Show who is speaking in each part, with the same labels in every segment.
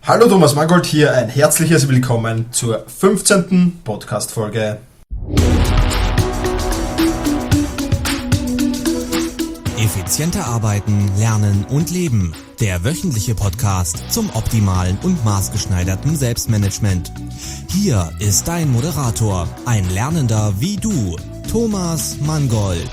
Speaker 1: Hallo, Thomas Mangold hier, ein herzliches Willkommen zur 15. Podcast-Folge.
Speaker 2: Effizienter arbeiten, lernen und leben. Der wöchentliche Podcast zum optimalen und maßgeschneiderten Selbstmanagement. Hier ist dein Moderator, ein Lernender wie du, Thomas Mangold.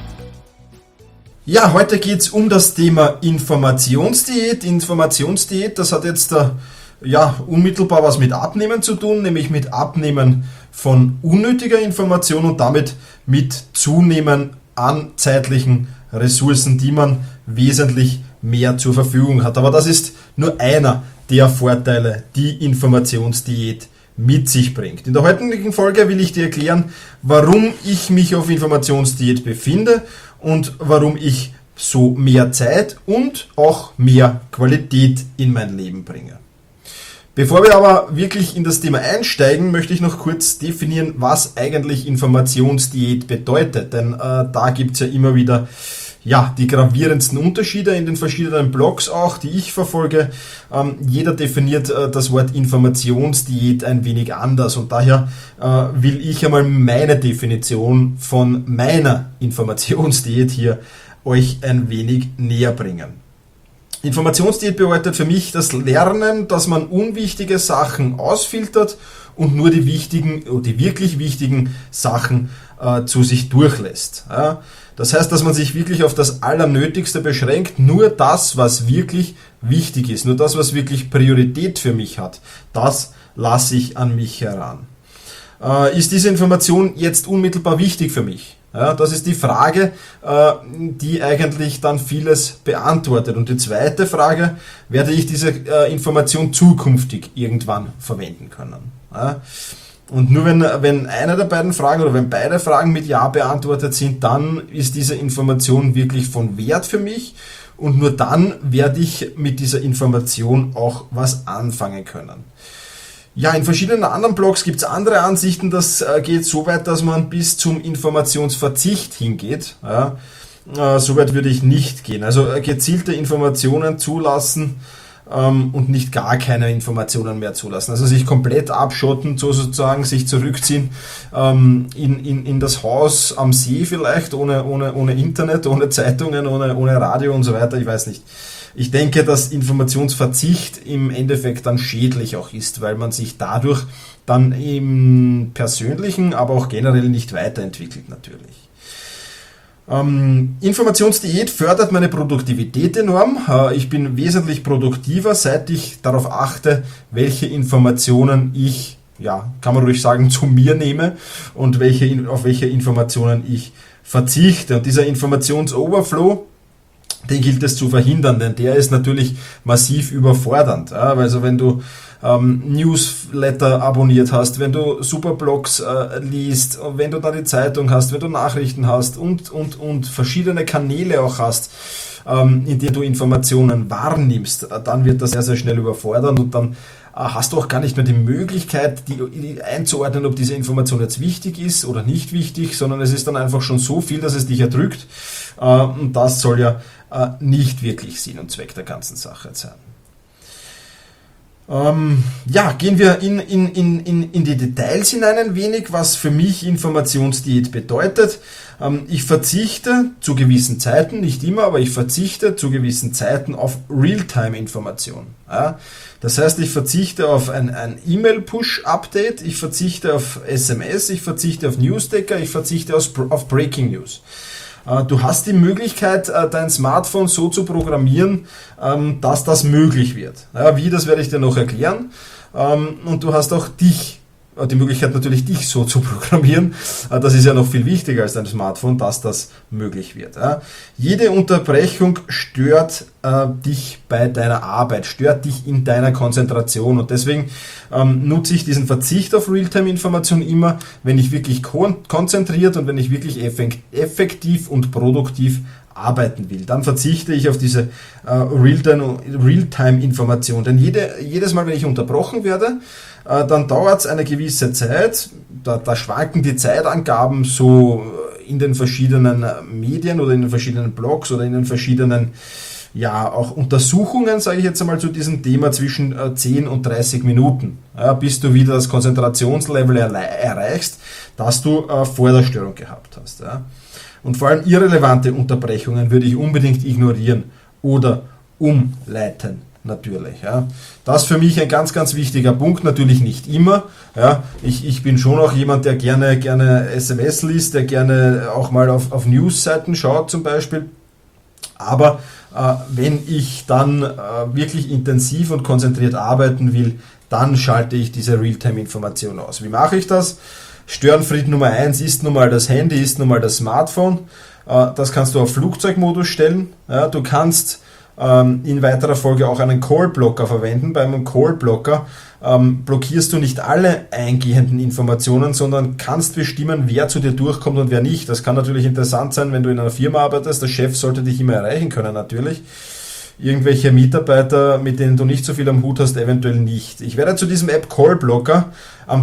Speaker 1: Ja, heute geht's um das Thema Informationsdiät. Informationsdiät, das hat jetzt unmittelbar was mit Abnehmen zu tun, nämlich mit Abnehmen von unnötiger Information und damit mit Zunehmen an zeitlichen Ressourcen, die man wesentlich mehr zur Verfügung hat. Aber das ist nur einer der Vorteile, die Informationsdiät mit sich bringt. In der heutigen Folge will ich dir erklären, warum ich mich auf Informationsdiät befinde und warum ich so mehr Zeit und auch mehr Qualität in mein Leben bringe. Bevor wir aber wirklich in das Thema einsteigen, möchte ich noch kurz definieren, was eigentlich Informationsdiät bedeutet. Denn da gibt es ja immer wieder die gravierendsten Unterschiede in den verschiedenen Blogs auch, die ich verfolge. Jeder definiert das Wort Informationsdiät ein wenig anders und daher will ich einmal meine Definition von meiner Informationsdiät hier euch ein wenig näher bringen. Informationsdiät bedeutet für mich das Lernen, dass man unwichtige Sachen ausfiltert und nur die wichtigen oder die wirklich wichtigen Sachen zu sich durchlässt. Ja? Das heißt, dass man sich wirklich auf das Allernötigste beschränkt, nur das, was wirklich wichtig ist, nur das, was wirklich Priorität für mich hat, das lasse ich an mich heran. Ist diese Information jetzt unmittelbar wichtig für mich? Ja, das ist die Frage, die eigentlich dann vieles beantwortet. Und die zweite Frage, werde ich diese Information zukünftig irgendwann verwenden können? Ja? Und nur wenn eine der beiden Fragen oder wenn beide Fragen mit Ja beantwortet sind, dann ist diese Information wirklich von Wert für mich und nur dann werde ich mit dieser Information auch was anfangen können. Ja, in verschiedenen anderen Blogs gibt es andere Ansichten, das geht so weit, dass man bis zum Informationsverzicht hingeht. Ja, so weit würde ich nicht gehen. Also gezielte Informationen zulassen und nicht gar keine Informationen mehr zulassen. Also sich komplett abschotten, so sozusagen sich zurückziehen in das Haus am See vielleicht, ohne Internet, ohne Zeitungen, ohne Radio und so weiter, ich weiß nicht. Ich denke, dass Informationsverzicht im Endeffekt dann schädlich auch ist, weil man sich dadurch dann im Persönlichen, aber auch generell nicht weiterentwickelt natürlich. Informationsdiät fördert meine Produktivität enorm. Ich bin wesentlich produktiver, seit ich darauf achte, welche Informationen ich, kann man ruhig sagen, zu mir nehme und auf welche Informationen ich verzichte. Und dieser Informationsoverflow, den gilt es zu verhindern, denn der ist natürlich massiv überfordernd. Also wenn du Newsletter abonniert hast, wenn du Superblogs liest, wenn du da die Zeitung hast, wenn du Nachrichten hast und verschiedene Kanäle auch hast, in denen du Informationen wahrnimmst, dann wird das sehr, sehr schnell überfordern und dann hast du auch gar nicht mehr die Möglichkeit, die einzuordnen, ob diese Information jetzt wichtig ist oder nicht wichtig, sondern es ist dann einfach schon so viel, dass es dich erdrückt und das soll ja nicht wirklich Sinn und Zweck der ganzen Sache sein. Gehen wir in die Details hinein ein wenig, was für mich Informationsdiät bedeutet. Ich verzichte zu gewissen Zeiten, nicht immer, aber ich verzichte zu gewissen Zeiten auf Realtime-Information. Ja? Das heißt, ich verzichte auf ein E-Mail-Push-Update, ich verzichte auf SMS, ich verzichte auf Newsdecker, ich verzichte auf Breaking News. Du hast die Möglichkeit, dein Smartphone so zu programmieren, dass das möglich wird. Ja, wie, das werde ich dir noch erklären. Und du hast auch die Möglichkeit natürlich, dich so zu programmieren. Das ist ja noch viel wichtiger als dein Smartphone, dass das möglich wird. Ja. Jede Unterbrechung stört dich bei deiner Arbeit, stört dich in deiner Konzentration und deswegen nutze ich diesen Verzicht auf Realtime-Information immer, wenn ich wirklich konzentriert und wenn ich wirklich effektiv und produktiv arbeiten will. Dann verzichte ich auf diese Realtime-Information, denn jedes Mal, wenn ich unterbrochen werde, dann dauert es eine gewisse Zeit, da schwanken die Zeitangaben so in den verschiedenen Medien oder in den verschiedenen Blogs oder in den verschiedenen ja, auch Untersuchungen, sage ich jetzt einmal, zu diesem Thema zwischen 10 und 30 Minuten, bis du wieder das Konzentrationslevel erreichst, das du vor der Störung gehabt hast. Ja. Und vor allem irrelevante Unterbrechungen würde ich unbedingt ignorieren oder umleiten. Natürlich. Ja. Das ist für mich ein ganz, ganz wichtiger Punkt, natürlich nicht immer. Ja. Ich bin schon auch jemand, der gerne SMS liest, der gerne auch mal auf News-Seiten schaut zum Beispiel. Aber wenn ich dann wirklich intensiv und konzentriert arbeiten will, dann schalte ich diese Realtime-Information aus. Wie mache ich das? Störenfried Nummer 1 ist nun mal das Handy, ist nun mal das Smartphone. Das kannst du auf Flugzeugmodus stellen. Ja, du kannst in weiterer Folge auch einen Call-Blocker verwenden. Bei einem Call-Blocker blockierst du nicht alle eingehenden Informationen, sondern kannst bestimmen, wer zu dir durchkommt und wer nicht. Das kann natürlich interessant sein, wenn du in einer Firma arbeitest. Der Chef sollte dich immer erreichen können natürlich. Irgendwelche Mitarbeiter, mit denen du nicht so viel am Hut hast, eventuell nicht. Ich werde zu diesem App Call-Blocker am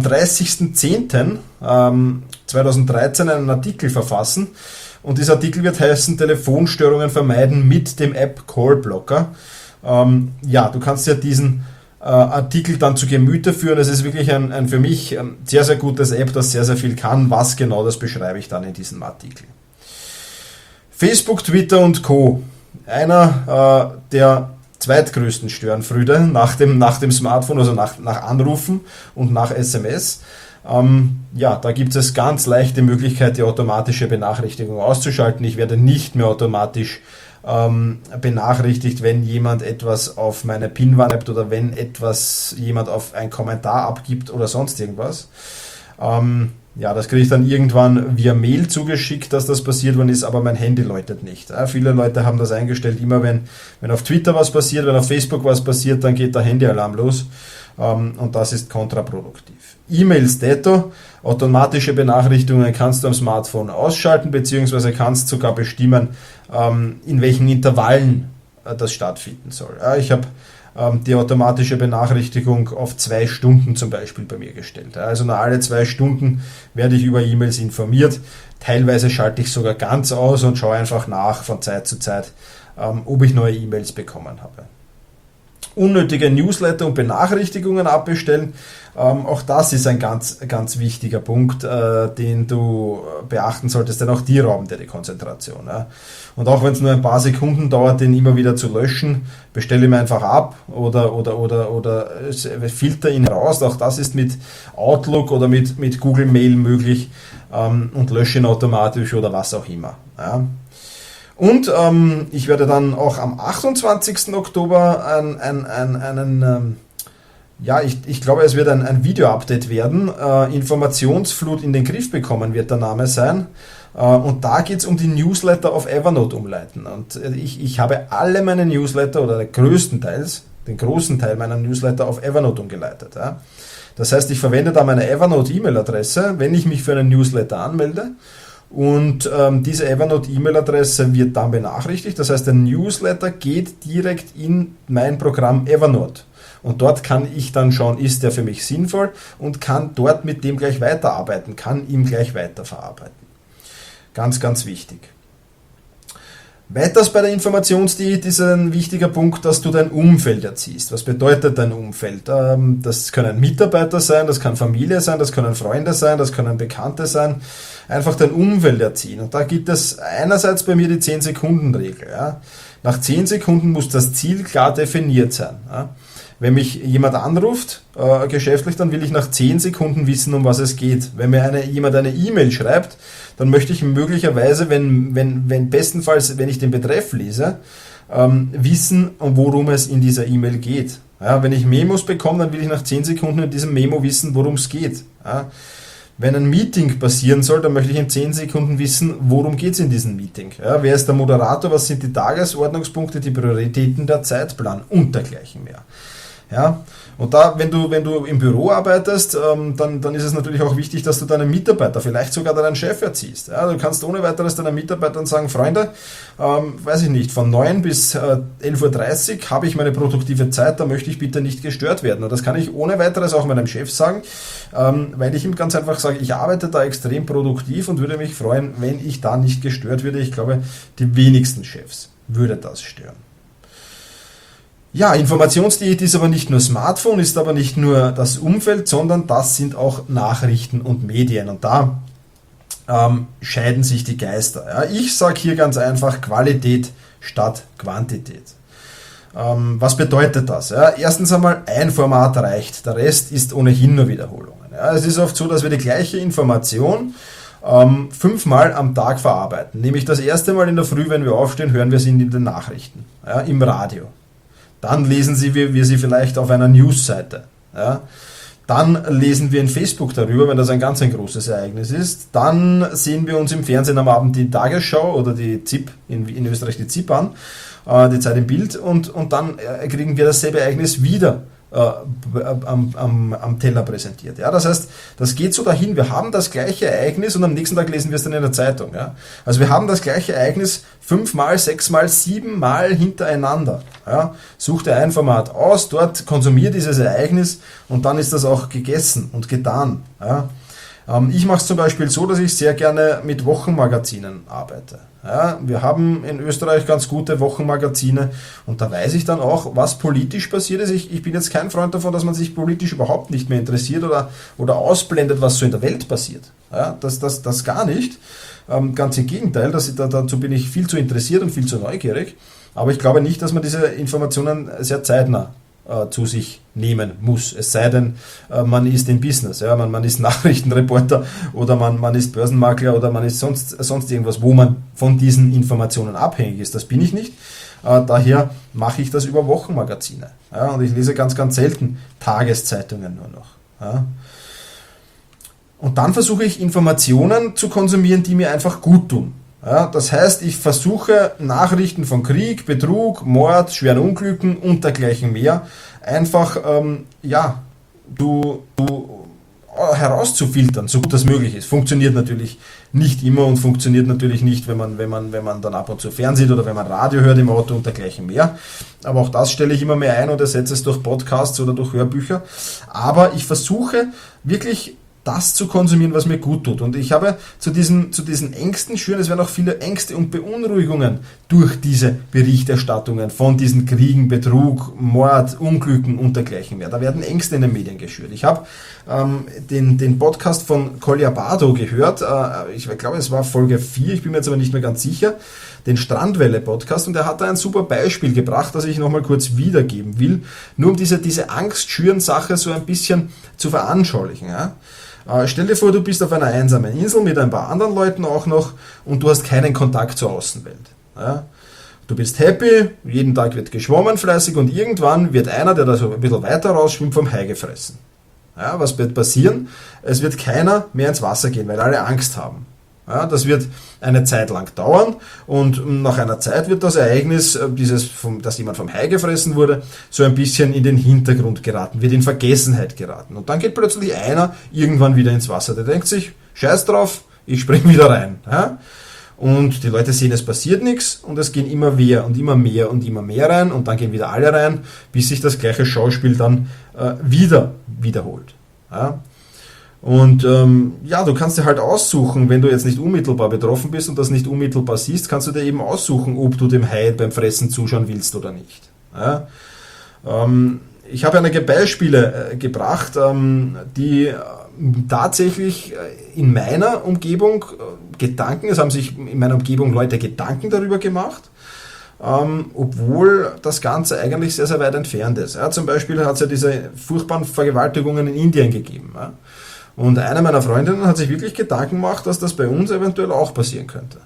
Speaker 1: 30.10.2013 einen Artikel verfassen. Und dieser Artikel wird heißen, Telefonstörungen vermeiden mit dem App Call-Blocker. Du kannst dir diesen Artikel dann zu Gemüte führen. Es ist wirklich ein für mich sehr, sehr gutes App, das sehr, sehr viel kann. Was genau, das beschreibe ich dann in diesem Artikel. Facebook, Twitter und Co. Einer der zweitgrößten Störenfrüde nach dem Smartphone, also nach Anrufen und nach SMS. Da gibt es ganz leichte Möglichkeit, die automatische Benachrichtigung auszuschalten. Ich werde nicht mehr automatisch benachrichtigt, wenn jemand etwas auf meine PIN-Wand schreibt oder wenn jemand auf einen Kommentar abgibt oder sonst irgendwas. Das kriege ich dann irgendwann via Mail zugeschickt, dass das passiert worden ist, aber mein Handy läutet nicht. Viele Leute haben das eingestellt, immer wenn auf Twitter was passiert, wenn auf Facebook was passiert, dann geht der Handyalarm los. Und das ist kontraproduktiv. E-Mails detto, automatische Benachrichtigungen kannst du am Smartphone ausschalten, beziehungsweise kannst sogar bestimmen, in welchen Intervallen das stattfinden soll. Ich habe die automatische Benachrichtigung auf 2 Stunden zum Beispiel bei mir gestellt. Also nach alle 2 Stunden werde ich über E-Mails informiert. Teilweise schalte ich sogar ganz aus und schaue einfach nach von Zeit zu Zeit, ob ich neue E-Mails bekommen habe. Unnötige Newsletter und Benachrichtigungen abbestellen. Auch das ist ein ganz, ganz wichtiger Punkt, den du beachten solltest, denn auch die rauben dir die Konzentration. Ja. Und auch wenn es nur ein paar Sekunden dauert, den immer wieder zu löschen, bestelle ihn einfach ab oder filter ihn raus. Auch das ist mit Outlook oder mit Google Mail möglich und lösche ihn automatisch oder was auch immer. Ja. Und ich werde dann auch am 28. Oktober ich glaube, es wird ein Video-Update werden. Informationsflut in den Griff bekommen wird der Name sein. Und da geht es um die Newsletter auf Evernote umleiten. Und ich habe alle meine Newsletter oder den großen Teil meiner Newsletter auf Evernote umgeleitet. Ja. Das heißt, ich verwende da meine Evernote-E-Mail-Adresse, wenn ich mich für einen Newsletter anmelde. Und diese Evernote-E-Mail-Adresse wird dann benachrichtigt. Das heißt, der Newsletter geht direkt in mein Programm Evernote. Und dort kann ich dann schauen, ist der für mich sinnvoll und kann dort mit dem gleich weiterarbeiten, kann ihm gleich weiterverarbeiten. Ganz, ganz wichtig. Weiters bei der Informationsdiät ist ein wichtiger Punkt, dass du dein Umfeld erziehst. Was bedeutet dein Umfeld? Das können Mitarbeiter sein, das kann Familie sein, das können Freunde sein, das können Bekannte sein. Einfach dein Umfeld erziehen. Und da gibt es einerseits bei mir die 10-Sekunden-Regel. Ja. Nach 10 Sekunden muss das Ziel klar definiert sein. Ja. Wenn mich jemand anruft, geschäftlich, dann will ich nach 10 Sekunden wissen, um was es geht. Wenn mir jemand eine E-Mail schreibt, dann möchte ich möglicherweise, wenn bestenfalls, wenn ich den Betreff lese, wissen, worum es in dieser E-Mail geht. Ja, wenn ich Memos bekomme, dann will ich nach 10 Sekunden in diesem Memo wissen, worum es geht. Ja. Wenn ein Meeting passieren soll, dann möchte ich in 10 Sekunden wissen, worum geht es in diesem Meeting. Ja, wer ist der Moderator, was sind die Tagesordnungspunkte, die Prioritäten, der Zeitplan und dergleichen mehr. Ja, und da, wenn du im Büro arbeitest, dann ist es natürlich auch wichtig, dass du deinen Mitarbeiter, vielleicht sogar deinen Chef erziehst. Ja, du kannst ohne weiteres deinen Mitarbeitern sagen, Freunde, weiß ich nicht, von 9 bis 11.30 Uhr habe ich meine produktive Zeit, da möchte ich bitte nicht gestört werden. Und das kann ich ohne weiteres auch meinem Chef sagen, weil ich ihm ganz einfach sage, ich arbeite da extrem produktiv und würde mich freuen, wenn ich da nicht gestört würde. Ich glaube, die wenigsten Chefs würde das stören. Ja, Informationsdiät ist aber nicht nur Smartphone, ist aber nicht nur das Umfeld, sondern das sind auch Nachrichten und Medien. Und da scheiden sich die Geister. Ja, ich sage hier ganz einfach Qualität statt Quantität. Was bedeutet das? Ja, erstens einmal, ein Format reicht, der Rest ist ohnehin nur Wiederholungen. Ja, es ist oft so, dass wir die gleiche Information 5-mal am Tag verarbeiten. Nämlich das erste Mal in der Früh, wenn wir aufstehen, hören wir sie in den Nachrichten, ja, im Radio. Dann lesen wir sie vielleicht auf einer Newsseite. Ja. Dann lesen wir in Facebook darüber, wenn das ein ganz großes Ereignis ist. Dann sehen wir uns im Fernsehen am Abend die Tagesschau oder die ZIP, in Österreich die ZIP an, die Zeit im Bild, und dann kriegen wir dasselbe Ereignis wieder am Teller präsentiert. Ja, das heißt, das geht so dahin, wir haben das gleiche Ereignis und am nächsten Tag lesen wir es dann in der Zeitung. Ja. Also wir haben das gleiche Ereignis 5-mal, 6-mal, 7-mal hintereinander. Ja. Such dir ein Format aus, dort konsumier dieses Ereignis und dann ist das auch gegessen und getan. Ja. Ich mache es zum Beispiel so, dass ich sehr gerne mit Wochenmagazinen arbeite. Ja, wir haben in Österreich ganz gute Wochenmagazine und da weiß ich dann auch, was politisch passiert ist. Ich bin jetzt kein Freund davon, dass man sich politisch überhaupt nicht mehr interessiert oder ausblendet, was so in der Welt passiert. Ja, das gar nicht. Ganz im Gegenteil, dazu bin ich viel zu interessiert und viel zu neugierig. Aber ich glaube nicht, dass man diese Informationen sehr zeitnah zu sich nehmen muss. Es sei denn, man ist im Business, ja, man ist Nachrichtenreporter oder man ist Börsenmakler oder man ist sonst irgendwas, wo man von diesen Informationen abhängig ist. Das bin ich nicht. Daher mache ich das über Wochenmagazine. Ja, und ich lese ganz, ganz selten Tageszeitungen nur noch. Ja. Und dann versuche ich Informationen zu konsumieren, die mir einfach gut tun. Ja, das heißt, ich versuche Nachrichten von Krieg, Betrug, Mord, schweren Unglücken und dergleichen mehr einfach herauszufiltern, so gut das möglich ist. Funktioniert natürlich nicht immer und funktioniert natürlich nicht, wenn man dann ab und zu fernsieht oder wenn man Radio hört im Auto und dergleichen mehr. Aber auch das stelle ich immer mehr ein und ersetze es durch Podcasts oder durch Hörbücher. Aber ich versuche wirklich das zu konsumieren, was mir gut tut. Und ich habe zu diesen Ängsten schüren, es werden auch viele Ängste und Beunruhigungen durch diese Berichterstattungen von diesen Kriegen, Betrug, Mord, Unglücken und dergleichen mehr. Da werden Ängste in den Medien geschürt. Ich habe den Podcast von Kolja Bardo gehört, ich glaube es war Folge 4, ich bin mir jetzt aber nicht mehr ganz sicher, den Strandwelle-Podcast, und er hat da ein super Beispiel gebracht, das ich nochmal kurz wiedergeben will, nur um diese Angst-Schüren-Sache so ein bisschen zu veranschaulichen. Ja? Stell dir vor, du bist auf einer einsamen Insel mit ein paar anderen Leuten auch noch und du hast keinen Kontakt zur Außenwelt. Ja? Du bist happy, jeden Tag wird geschwommen fleißig und irgendwann wird einer, der da so ein bisschen weiter rausschwimmt, vom Hai gefressen. Ja, was wird passieren? Es wird keiner mehr ins Wasser gehen, weil alle Angst haben. Ja, das wird eine Zeit lang dauern und nach einer Zeit wird das Ereignis, dass jemand vom Hai gefressen wurde, so ein bisschen in den Hintergrund geraten, wird in Vergessenheit geraten. Und dann geht plötzlich einer irgendwann wieder ins Wasser. Der denkt sich, scheiß drauf, ich spring wieder rein. Ja? Und die Leute sehen, es passiert nichts und es gehen immer mehr und immer mehr und immer mehr rein und dann gehen wieder alle rein, bis sich das gleiche Schauspiel dann wiederholt. Ja? Und du kannst dir halt aussuchen, wenn du jetzt nicht unmittelbar betroffen bist und das nicht unmittelbar siehst, kannst du dir eben aussuchen, ob du dem Hai beim Fressen zuschauen willst oder nicht. Ja? Ich habe einige Beispiele gebracht, die tatsächlich in meiner Umgebung es haben sich in meiner Umgebung Leute Gedanken darüber gemacht, obwohl das Ganze eigentlich sehr, sehr weit entfernt ist. Ja? Zum Beispiel hat es ja diese furchtbaren Vergewaltigungen in Indien gegeben. Ja? Und eine meiner Freundinnen hat sich wirklich Gedanken gemacht, dass das bei uns eventuell auch passieren könnte.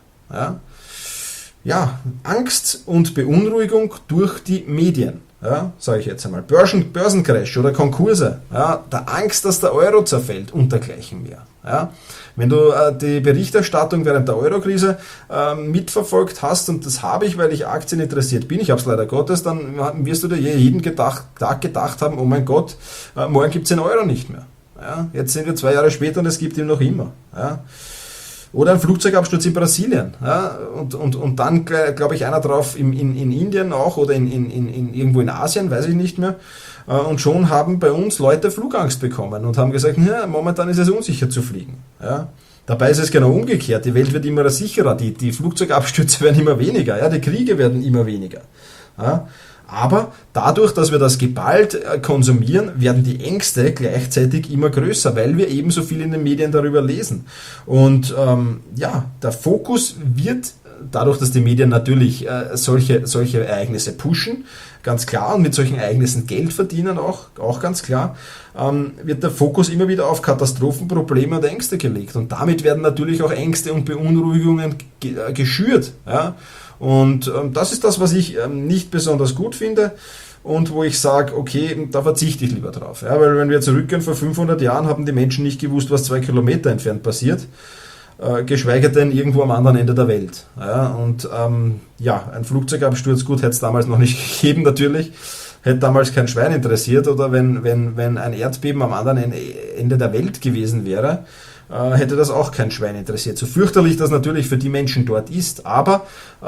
Speaker 1: Ja, Angst und Beunruhigung durch die Medien, sage ich jetzt einmal. Börsencrash oder Konkurse, der Angst, dass der Euro zerfällt und dergleichen mehr. Ja. Wenn du die Berichterstattung während der Eurokrise mitverfolgt hast, und das habe ich, weil ich Aktien interessiert bin, ich habe es leider Gottes, dann wirst du dir jeden Tag gedacht haben, oh mein Gott, morgen gibt es den Euro nicht mehr. Ja, jetzt sind wir 2 Jahre später und es gibt ihn noch immer. Ja. Oder ein Flugzeugabsturz in Brasilien. Ja, und dann, glaube ich, einer drauf in Indien auch oder in irgendwo in Asien, weiß ich nicht mehr. Und schon haben bei uns Leute Flugangst bekommen und haben gesagt, ja, momentan ist es unsicher zu fliegen. Ja. Dabei ist es genau umgekehrt. Die Welt wird immer sicherer, die Flugzeugabstürze werden immer weniger, ja, die Kriege werden immer weniger. Ja. Aber dadurch, dass wir das geballt konsumieren, werden die Ängste gleichzeitig immer größer, weil wir eben so viel in den Medien darüber lesen. Und der Fokus wird, dadurch, dass die Medien natürlich solche Ereignisse pushen, ganz klar, und mit solchen Ereignissen Geld verdienen auch ganz klar, wird der Fokus immer wieder auf Katastrophen, Probleme und Ängste gelegt. Und damit werden natürlich auch Ängste und Beunruhigungen geschürt. Ja? Und das ist das, was ich nicht besonders gut finde und wo ich sage, okay, da verzichte ich lieber drauf. Ja? Weil wenn wir zurückgehen, vor 500 Jahren haben die Menschen nicht gewusst, was 2 Kilometer entfernt passiert. Geschweige denn irgendwo am anderen Ende der Welt. Ja, und ein Flugzeugabsturz, gut, hätte es damals noch nicht gegeben natürlich, hätte damals kein Schwein interessiert, oder wenn ein Erdbeben am anderen Ende der Welt gewesen wäre, hätte das auch kein Schwein interessiert. So fürchterlich das natürlich für die Menschen dort ist, aber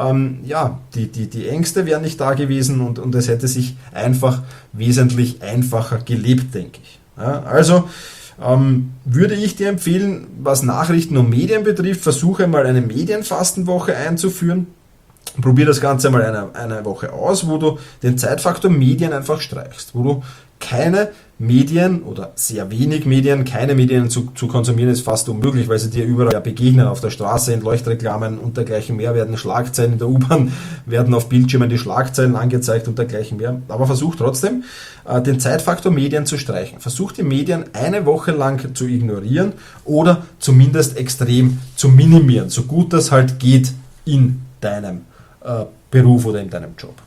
Speaker 1: die Ängste wären nicht da gewesen und es hätte sich einfach wesentlich einfacher gelebt, denke ich. Ja, also würde ich dir empfehlen, was Nachrichten und Medien betrifft, versuche mal eine Medienfastenwoche einzuführen. Probier das Ganze mal eine Woche aus, wo du den Zeitfaktor Medien einfach streichst, wo du keine Medien oder sehr wenig Medien, keine Medien zu konsumieren ist fast unmöglich, weil sie dir überall begegnen, auf der Straße, in Leuchtreklamen und dergleichen mehr, werden Schlagzeilen in der U-Bahn, werden auf Bildschirmen die Schlagzeilen angezeigt und dergleichen mehr. Aber versuch trotzdem, den Zeitfaktor Medien zu streichen. Versuch die Medien eine Woche lang zu ignorieren oder zumindest extrem zu minimieren, so gut das halt geht in deinem Beruf oder in deinem Job.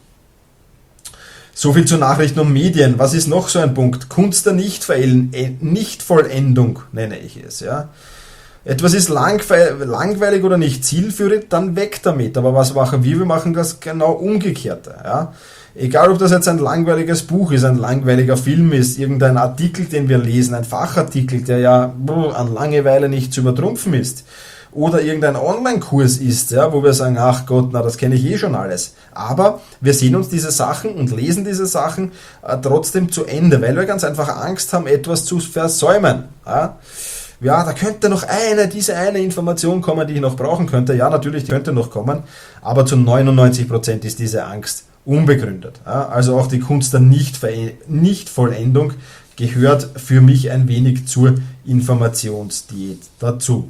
Speaker 1: So viel zu Nachrichten und Medien. Was ist noch so ein Punkt? Kunst der Nichtvollendung nenne ich es. Ja. Etwas ist langweilig oder nicht zielführend, dann weg damit. Aber was machen wir? Wir machen das genau umgekehrte. Ja. Egal, ob das jetzt ein langweiliges Buch ist, ein langweiliger Film ist, irgendein Artikel, den wir lesen, ein Fachartikel, der ja an Langeweile nicht zu übertrumpfen ist. Oder irgendein Online-Kurs ist, ja, wo wir sagen, ach Gott, das kenne ich schon alles. Aber wir sehen uns diese Sachen und lesen diese Sachen trotzdem zu Ende, weil wir ganz einfach Angst haben, etwas zu versäumen. Ja, da könnte noch diese eine Information kommen, die ich noch brauchen könnte. Ja, natürlich, die könnte noch kommen, aber zu 99% ist diese Angst unbegründet. Ja, also auch die Kunst der Nichtvollendung gehört für mich ein wenig zur Informationsdiät dazu.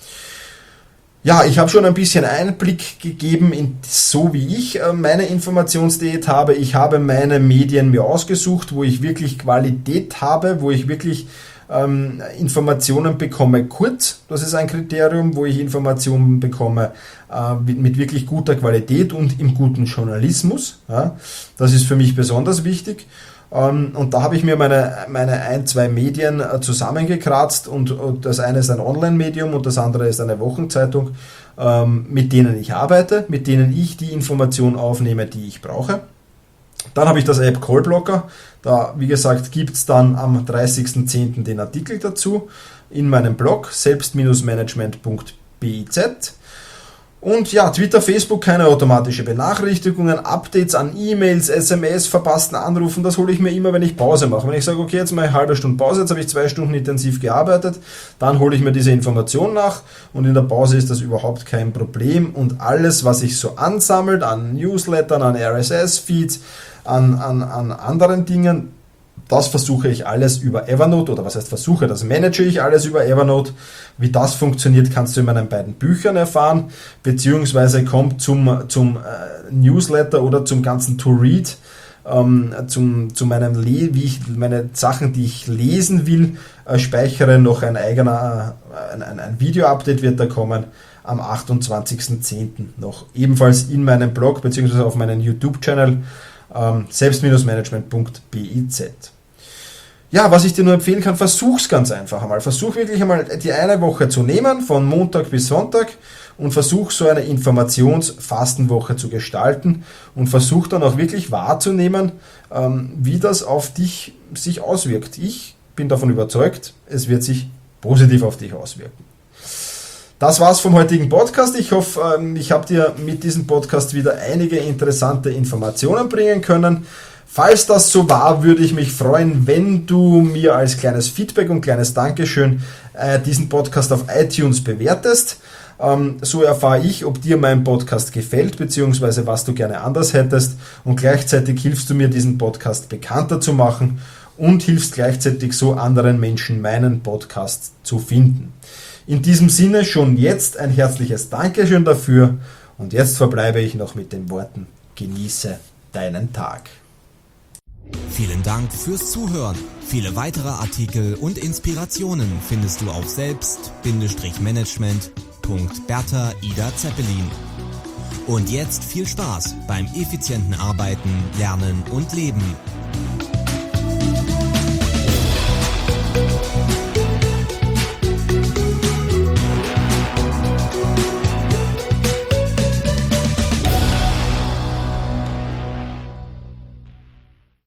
Speaker 1: Ja, ich habe schon ein bisschen Einblick gegeben in so wie ich meine Informationsdiät habe. Ich habe meine Medien mir ausgesucht, wo ich wirklich Qualität habe, wo ich wirklich Informationen bekomme kurz. Das ist ein Kriterium, wo ich Informationen bekomme mit wirklich guter Qualität und im guten Journalismus. Ja, das ist für mich besonders wichtig. Und da habe ich mir meine 1-2 Medien zusammengekratzt und das eine ist ein Online-Medium und das andere ist eine Wochenzeitung, mit denen ich arbeite, mit denen ich die Information aufnehme, die ich brauche. Dann habe ich das App Callblocker, da wie gesagt gibt es dann am 30.10. den Artikel dazu in meinem Blog selbst-management.biz. Und ja, Twitter, Facebook, keine automatische Benachrichtigungen, Updates an E-Mails, SMS, verpassten Anrufen, das hole ich mir immer, wenn ich Pause mache. Wenn ich sage, okay, jetzt mache ich eine halbe Stunde Pause, jetzt habe ich 2 Stunden intensiv gearbeitet, dann hole ich mir diese Information nach und in der Pause ist das überhaupt kein Problem. Und alles, was sich so ansammelt an Newslettern, an RSS-Feeds, an anderen Dingen, das versuche ich alles über Evernote, oder was heißt versuche, das manage ich alles über Evernote. Wie das funktioniert, kannst du in meinen beiden Büchern erfahren, beziehungsweise kommt zum Newsletter oder zum ganzen To-Read, zu meine Sachen, die ich lesen will, speichere noch ein Video-Update wird da kommen am 28.10. noch, ebenfalls in meinem Blog, beziehungsweise auf meinem YouTube-Channel, selbst-management.biz. Ja, was ich dir nur empfehlen kann, versuch's ganz einfach einmal. Versuch wirklich einmal die eine Woche zu nehmen, von Montag bis Sonntag, und versuch so eine Informationsfastenwoche zu gestalten und versuch dann auch wirklich wahrzunehmen, wie das auf dich sich auswirkt. Ich bin davon überzeugt, es wird sich positiv auf dich auswirken. Das war's vom heutigen Podcast. Ich hoffe, ich habe dir mit diesem Podcast wieder einige interessante Informationen bringen können. Falls das so war, würde ich mich freuen, wenn du mir als kleines Feedback und kleines Dankeschön diesen Podcast auf iTunes bewertest. So erfahre ich, ob dir mein Podcast gefällt, beziehungsweise was du gerne anders hättest, und gleichzeitig hilfst du mir, diesen Podcast bekannter zu machen und hilfst gleichzeitig so anderen Menschen, meinen Podcast zu finden. In diesem Sinne schon jetzt ein herzliches Dankeschön dafür, und jetzt verbleibe ich noch mit den Worten: Genieße deinen Tag.
Speaker 2: Vielen Dank fürs Zuhören. Viele weitere Artikel und Inspirationen findest du auf selbst-management.Bertha Ida Zeppelin. Und jetzt viel Spaß beim effizienten Arbeiten, Lernen und Leben.